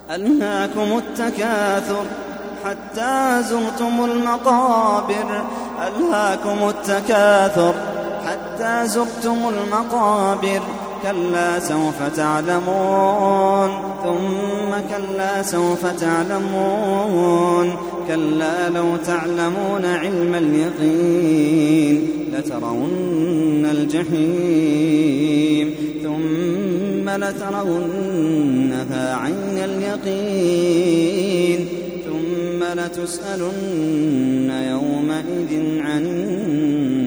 ألهاكم التكاثر حتى زرتم المقابر ألهاكم التكاثر حتى زرتم المقابر كلا سوف تعلمون ثم كلا سوف تعلمون كلا لو تعلمون علم اليقين لترون الجحيم ثم لترونها عين اليقين ثم لتسألن يومئذ عن